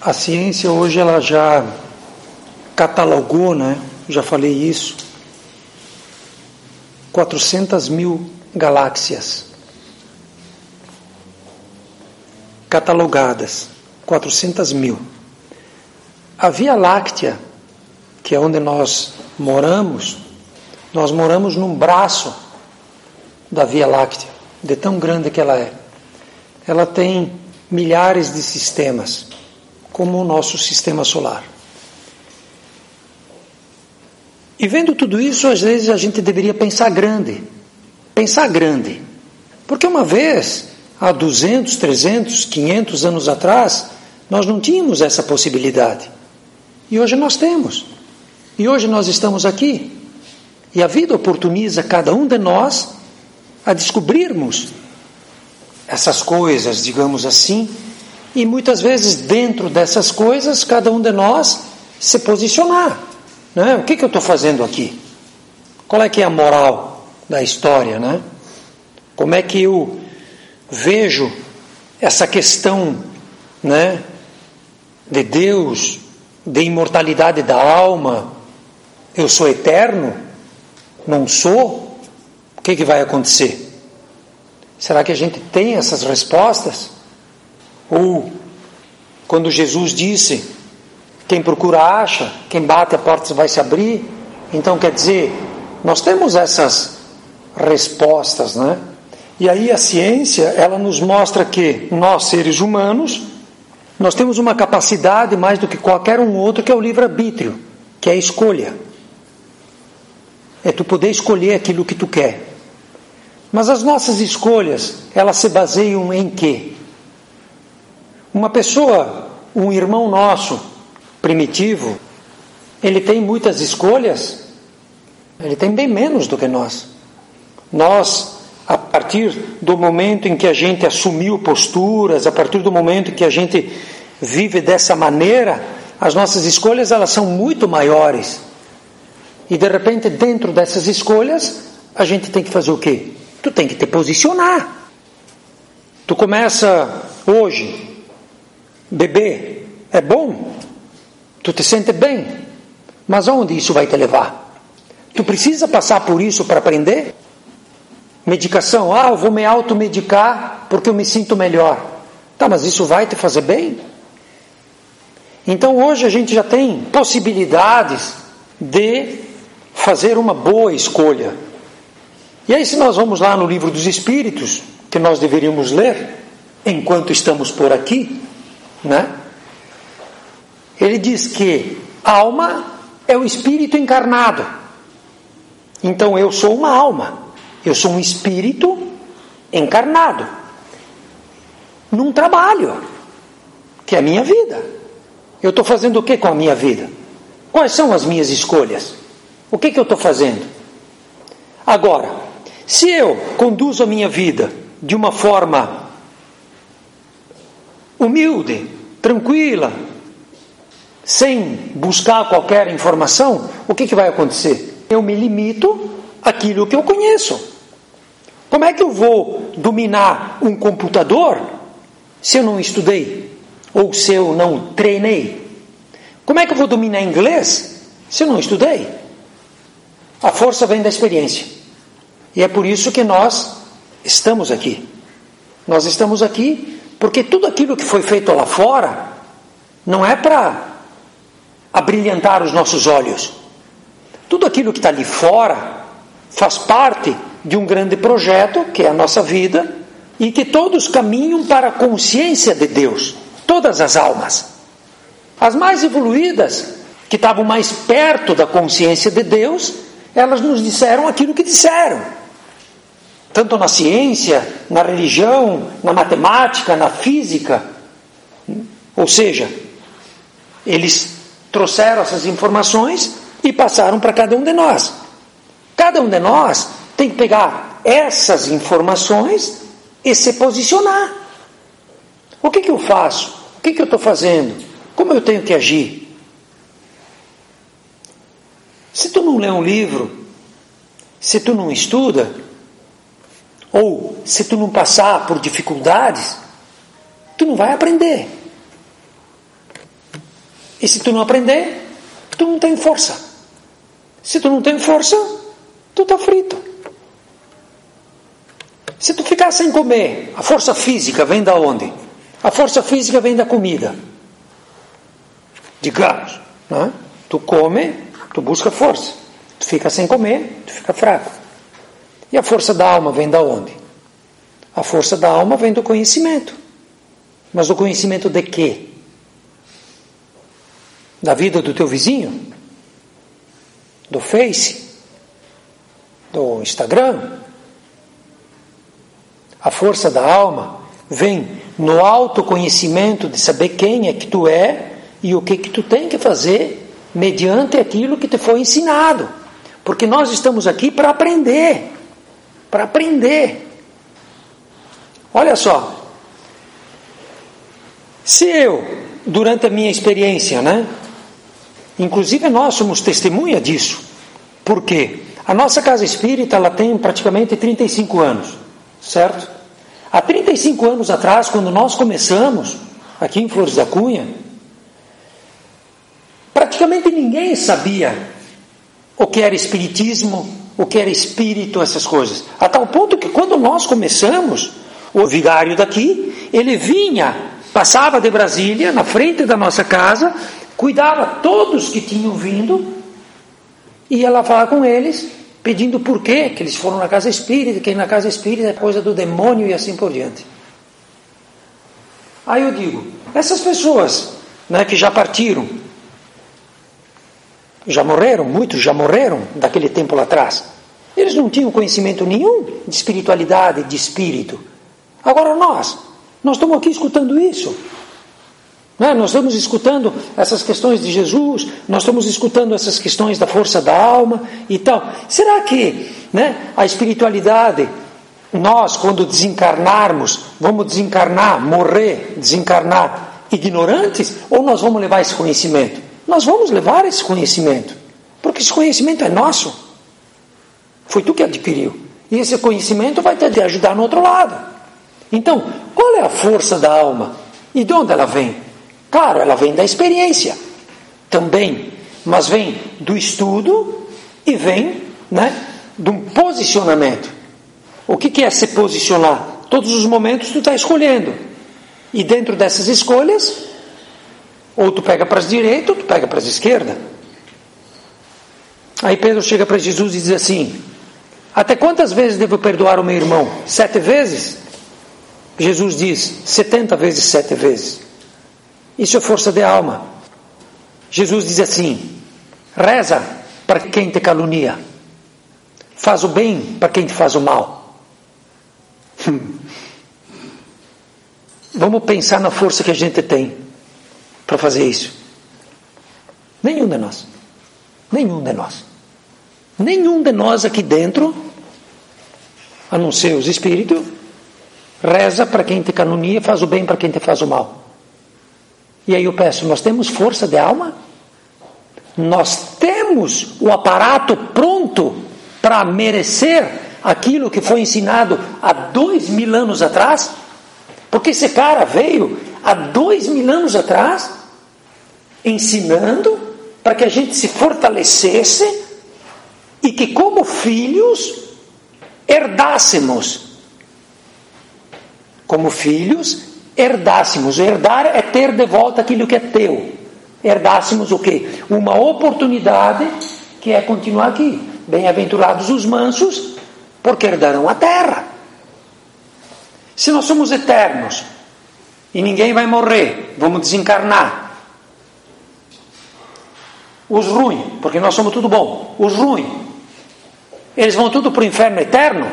A ciência hoje ela já catalogou, né? Já falei isso, 400 mil galáxias catalogadas, 400 mil. A Via Láctea, que é onde nós moramos num braço da Via Láctea, de tão grande que ela é. Ela tem milhares de sistemas, como o nosso sistema solar. E vendo tudo isso, às vezes a gente deveria pensar grande. Pensar grande. Porque uma vez, há 200, 300, 500 anos atrás, nós não tínhamos essa possibilidade. E hoje nós temos. E hoje nós estamos aqui. E a vida oportuniza cada um de nós a descobrirmos essas coisas, digamos assim, e muitas vezes dentro dessas coisas, cada um de nós se posicionar. Né? O que eu estou fazendo aqui? Qual é que é a moral da história? Né? Como é que eu vejo essa questão, né, de Deus, de imortalidade da alma? Eu sou eterno? Não sou? O que vai acontecer? Será que a gente tem essas respostas? Ou, quando Jesus disse, quem procura acha, quem bate a porta vai se abrir. Então, quer dizer, nós temos essas respostas, né? E aí a ciência, ela nos mostra que nós, seres humanos, nós temos uma capacidade mais do que qualquer um outro, que é o livre-arbítrio, que é a escolha. É tu poder escolher aquilo que tu quer. Mas as nossas escolhas, elas se baseiam em quê? Uma pessoa, um irmão nosso, primitivo, ele tem muitas escolhas, ele tem bem menos do que nós. Nós, a partir do momento em que a gente assumiu posturas, a partir do momento em que a gente vive dessa maneira, as nossas escolhas, elas são muito maiores. E de repente, dentro dessas escolhas, a gente tem que fazer o quê? Tu tem que te posicionar. Tu começa hoje, beber, é bom, tu te sente bem, mas aonde isso vai te levar? Tu precisa passar por isso para aprender? Medicação, eu vou me automedicar porque eu me sinto melhor. Tá, mas isso vai te fazer bem? Então hoje a gente já tem possibilidades de fazer uma boa escolha. E aí, se nós vamos lá no Livro dos Espíritos, que nós deveríamos ler enquanto estamos por aqui, né? Ele diz que alma é o espírito encarnado. Então eu sou uma alma, eu sou um espírito encarnado num trabalho, que é a minha vida. Eu estou fazendo o que com a minha vida? Quais são as minhas escolhas? O que eu estou fazendo? Agora, se eu conduzo a minha vida de uma forma humilde, tranquila, sem buscar qualquer informação, o que vai acontecer? Eu me limito àquilo que eu conheço. Como é que eu vou dominar um computador se eu não estudei? Ou se eu não treinei? Como é que eu vou dominar inglês se eu não estudei? A força vem da experiência. E é por isso que nós estamos aqui. Nós estamos aqui porque tudo aquilo que foi feito lá fora não é para abrilhantar os nossos olhos. Tudo aquilo que está ali fora faz parte de um grande projeto, que é a nossa vida, e que todos caminham para a consciência de Deus. Todas as almas. As mais evoluídas, que estavam mais perto da consciência de Deus, elas nos disseram aquilo que disseram. Tanto na ciência, na religião, na matemática, na física. Ou seja, eles trouxeram essas informações e passaram para cada um de nós. Cada um de nós tem que pegar essas informações e se posicionar. O que eu faço? O que eu estou fazendo? Como eu tenho que agir? Se tu não lê um livro, se tu não estuda, ou se tu não passar por dificuldades, tu não vai aprender. E se tu não aprender, tu não tem força. Se tu não tem força, tu está frito. Se tu ficar sem comer, a força física vem da onde? A força física vem da comida. Digamos, né? Tu come, tu busca força. Tu fica sem comer, tu fica fraco. E a força da alma vem da onde? A força da alma vem do conhecimento. Mas o conhecimento de quê? Da vida do teu vizinho? Do Face? Do Instagram? A força da alma vem no autoconhecimento de saber quem é que tu é e o que tu tem que fazer mediante aquilo que te foi ensinado. Porque nós estamos aqui para aprender. Para aprender. Olha só. Se eu, durante a minha experiência, né? Inclusive nós somos testemunha disso. Por quê? A nossa casa espírita, ela tem praticamente 35 anos. Certo? Há 35 anos atrás, quando nós começamos, aqui em Flores da Cunha, praticamente ninguém sabia o que era espiritismo, o que era espírito, essas coisas. A tal ponto que quando nós começamos, o vigário daqui, ele vinha, passava de Brasília, na frente da nossa casa, cuidava todos que tinham vindo, ia lá falar com eles, pedindo por quê, que eles foram na casa espírita, que na casa espírita é coisa do demônio e assim por diante. Aí eu digo, essas pessoas, né, que já partiram, já morreram, muitos já morreram daquele tempo lá atrás, eles não tinham conhecimento nenhum de espiritualidade, de espírito. Agora nós estamos aqui escutando isso. Né? Nós estamos escutando essas questões de Jesus, nós estamos escutando essas questões da força da alma e tal. Será que, né, a espiritualidade, nós quando desencarnarmos, vamos desencarnar, morrer, desencarnar ignorantes, ou nós vamos levar esse conhecimento? Nós vamos levar esse conhecimento, porque esse conhecimento é nosso. Foi tu que adquiriu. E esse conhecimento vai te ajudar no outro lado. Então, qual é a força da alma? E de onde ela vem? Claro, ela vem da experiência também, mas vem do estudo e vem, né, de um posicionamento. O que é se posicionar? Todos os momentos tu está escolhendo. E dentro dessas escolhas, ou tu pega para a direita ou tu pega para a esquerda. Aí Pedro chega para Jesus e diz assim: até quantas vezes devo perdoar o meu irmão? 7 vezes? Jesus diz 70 vezes 7 vezes. Isso é força de alma. Jesus diz assim: reza para quem te calunia, faz o bem para quem te faz o mal. Vamos pensar na força que a gente tem para fazer isso. Nenhum de nós. Nenhum de nós. Nenhum de nós aqui dentro, a não ser os espíritos, reza para quem te calunia, faz o bem para quem te faz o mal. E aí eu peço, nós temos força de alma? Nós temos o aparato pronto para merecer aquilo que foi ensinado há 2000 anos atrás? Porque esse cara veio há 2000 anos atrás ensinando para que a gente se fortalecesse e que como filhos herdássemos. Como filhos herdássemos. Herdar é ter de volta aquilo que é teu. Herdássemos o quê? Uma oportunidade que é continuar aqui. Bem-aventurados os mansos, porque herdarão a terra. Se nós somos eternos e ninguém vai morrer, vamos desencarnar. Os ruins, porque nós somos tudo bom. Os ruins, eles vão tudo para o inferno eterno?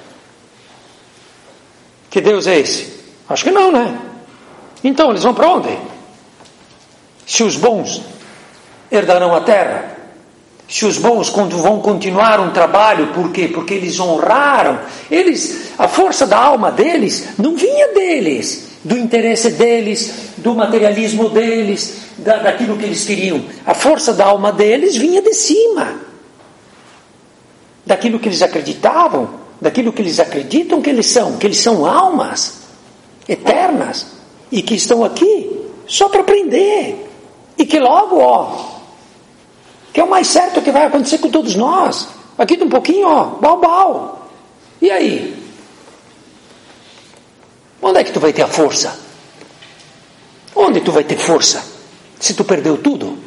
Que Deus é esse? Acho que não, né? Então eles vão para onde? Se os bons herdarão a terra, se os bons vão continuar um trabalho, por quê? Porque eles honraram, a força da alma deles não vinha deles, do interesse deles, do materialismo deles, daquilo que eles queriam. A força da alma deles vinha de cima, daquilo que eles acreditavam, daquilo que eles acreditam que eles são almas eternas e que estão aqui só para aprender. E que logo, que é o mais certo que vai acontecer com todos nós. Aqui de um pouquinho, bau. E aí? Onde é que tu vai ter a força? Onde tu vai ter força? Se tu perdeu tudo?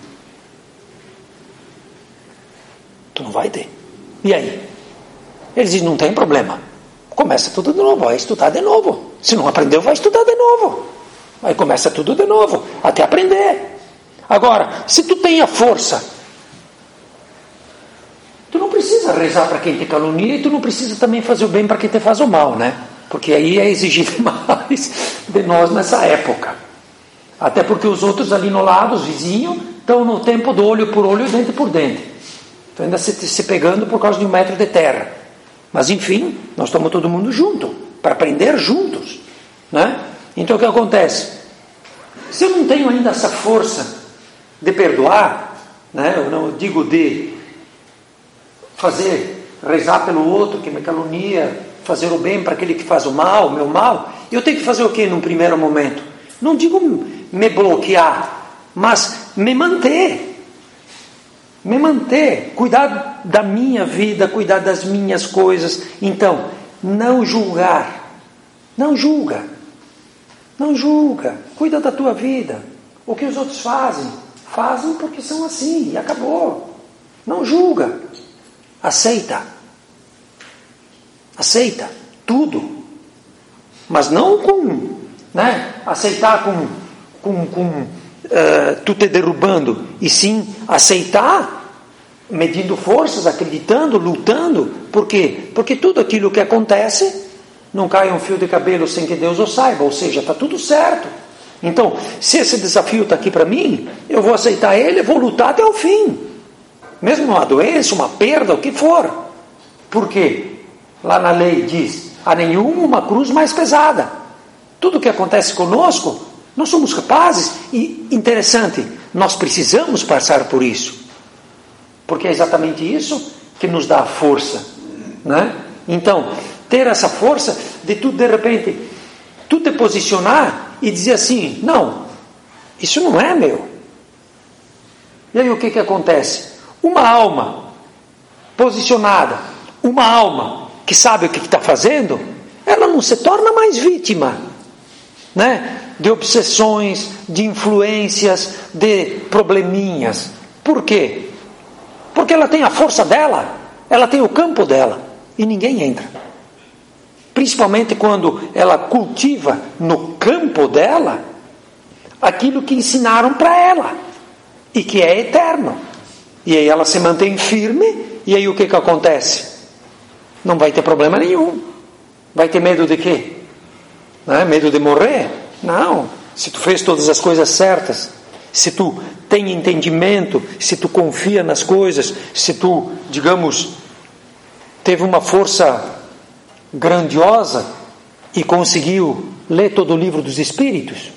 Tu não vai ter. E aí? Eles dizem, não tem problema. Começa tudo de novo, vai estudar de novo. Se não aprendeu, vai estudar de novo. Aí começa tudo de novo, até aprender. Agora, se tu tem a força, tu não precisa rezar para quem te calunia e tu não precisa também fazer o bem para quem te faz o mal, né? Porque aí é exigido mais de nós nessa época. Até porque os outros ali no lado, os vizinhos, estão no tempo do olho por olho e dente por dente. Estão ainda se pegando por causa de 1 metro de terra. Mas enfim, nós estamos todo mundo junto, para aprender juntos, né? Então o que acontece? Se eu não tenho ainda essa força de perdoar, né? Eu não digo de rezar pelo outro que me calunia, fazer o bem para aquele que faz o meu mal, eu tenho que fazer o que num primeiro momento? Não digo me bloquear, mas me manter, cuidar da minha vida, cuidar das minhas coisas. Então, não julga, cuida da tua vida. O que os outros fazem porque são assim, e acabou. Não julga, aceita tudo, mas não aceitar tu te derrubando, e sim aceitar, medindo forças, acreditando, lutando. Por quê? Porque tudo aquilo que acontece, não cai um fio de cabelo sem que Deus o saiba, ou seja, está tudo certo. Então, se esse desafio está aqui para mim, eu vou aceitar ele, vou lutar até o fim, mesmo uma doença, uma perda, o que for. Por quê? Lá na lei diz, a nenhuma uma cruz mais pesada. Tudo que acontece conosco, nós somos capazes, e interessante, nós precisamos passar por isso, porque é exatamente isso que nos dá a força, né? Então, ter essa força de tu, de repente, tu te posicionar e dizer assim, não, isso não é meu. E aí o que acontece? Uma alma posicionada, uma alma que sabe o que está fazendo, ela não se torna mais vítima, né? De obsessões, de influências, de probleminhas. Por quê? Porque ela tem a força dela, ela tem o campo dela, e ninguém entra. Principalmente quando ela cultiva no campo dela aquilo que ensinaram para ela, e que é eterno. E aí ela se mantém firme, e aí o que acontece? Não vai ter problema nenhum. Vai ter medo de quê? Medo de morrer? Não. Se tu fez todas as coisas certas, se tu tem entendimento, se tu confia nas coisas, se tu, digamos, teve uma força grandiosa e conseguiu ler todo o livro dos Espíritos,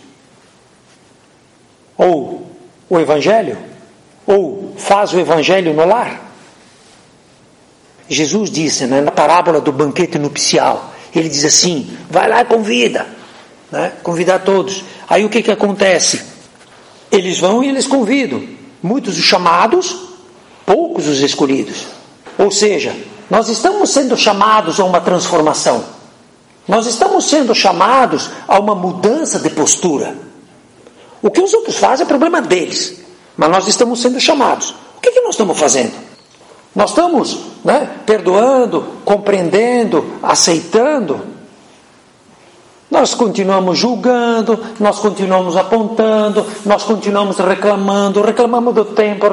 ou o Evangelho, ou faz o Evangelho no lar. Jesus disse, na parábola do banquete nupcial, ele diz assim, vai lá e convida, convidar todos. Aí o que acontece? Eles vão e eles convidam, muitos os chamados, poucos os escolhidos. Ou seja, nós estamos sendo chamados a uma transformação, nós estamos sendo chamados a uma mudança de postura. O que os outros fazem é problema deles, mas nós estamos sendo chamados. O que nós estamos fazendo? Nós estamos perdoando, compreendendo, aceitando. Nós continuamos julgando, nós continuamos apontando, nós continuamos reclamamos do tempo.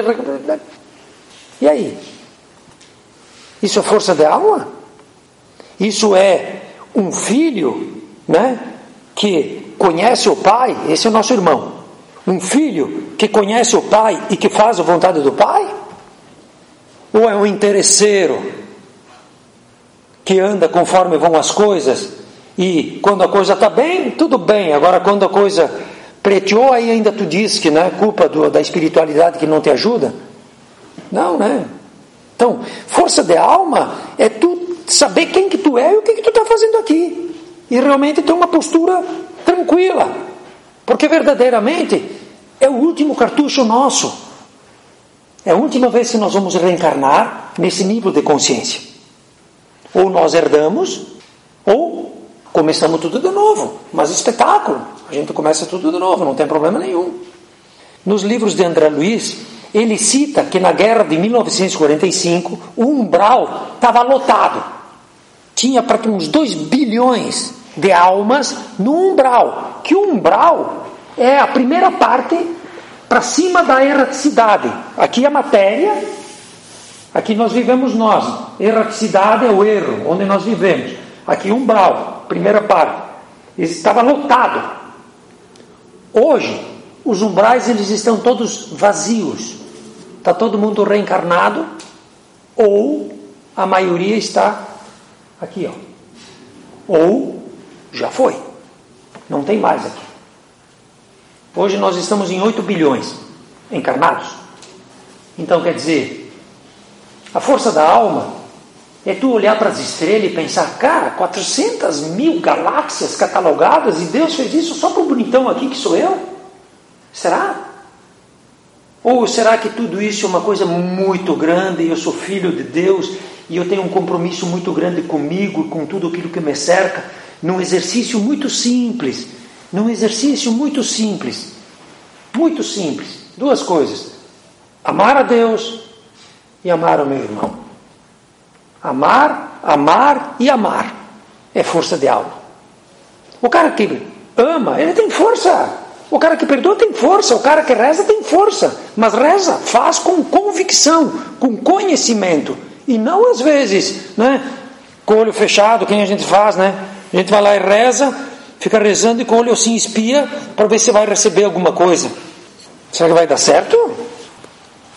E aí? Isso é força de alma? Isso é um filho, que conhece o pai, esse é o nosso irmão. Um filho que conhece o pai e que faz a vontade do pai? Ou é um interesseiro que anda conforme vão as coisas, e quando a coisa está bem, tudo bem, agora quando a coisa preteou, aí ainda tu diz que não é culpa da espiritualidade que não te ajuda? Não, Então, força de alma é tu saber quem que tu é e o que tu está fazendo aqui, e realmente ter uma postura tranquila, porque verdadeiramente É o último cartucho nosso. É a última vez que nós vamos reencarnar nesse nível de consciência. Ou nós herdamos, ou começamos tudo de novo. Mas espetáculo. A gente começa tudo de novo, não tem problema nenhum. Nos livros de André Luiz, ele cita que na guerra de 1945, o umbral estava lotado. Tinha para uns 2 bilhões de almas no umbral. Que o umbral é a primeira parte para cima da erraticidade. Aqui é a matéria, aqui nós vivemos nós. Erraticidade é o erro, onde nós vivemos. Aqui umbral, primeira parte. Estava lotado. Hoje, os umbrais eles estão todos vazios. Está todo mundo reencarnado, ou a maioria está aqui, ó. Ou já foi. Não tem mais aqui. Hoje nós estamos em 8 bilhões encarnados. Então quer dizer, a força da alma é tu olhar para as estrelas e pensar, cara, 400 mil galáxias catalogadas e Deus fez isso só para o bonitão aqui que sou eu? Será? Ou será que tudo isso é uma coisa muito grande e eu sou filho de Deus e eu tenho um compromisso muito grande comigo e com tudo aquilo que me cerca, num exercício muito simples, muito simples, 2 coisas, amar a Deus e amar o meu irmão. Amar e amar é força de alma. O cara que ama, ele tem força. O cara que perdoa tem força, o cara que reza tem força, mas reza, faz com convicção, com conhecimento, e não às vezes, né, com o olho fechado, quem a gente faz, né? A gente vai lá e reza, fica rezando e com o olho assim espia, para ver se vai receber alguma coisa. Será que vai dar certo?